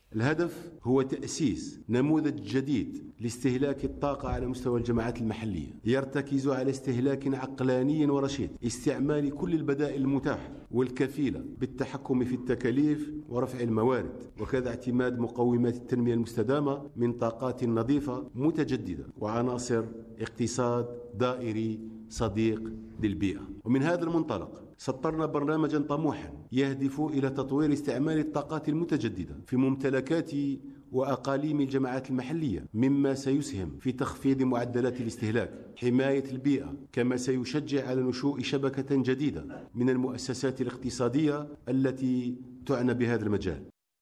الهدف هو تأسيس نموذج جديد لاستهلاك الطاقة على مستوى الجماعات المحلية، يرتكز على استهلاك عقلاني ورشيد، استعمال كل البدائل المتاحة والكفيلة بالتحكم في التكاليف ورفع الموارد، وكذا اعتماد مقومات التنمية المستدامة من طاقات نظيفة متجددة وعناصر اقتصاد دائري صديق للبيئة. ومن هذا المنطلق سطرنا برنامجا طموحا يهدف إلى تطوير استعمال الطاقات المتجددة في ممتلكات وأقاليم الجماعات المحلية، مما سيسهم في تخفيض معدلات الاستهلاك، حماية البيئة، كما سيشجع على نشوء شبكة جديدة من المؤسسات الاقتصادية التي تعنى بهذا المجال.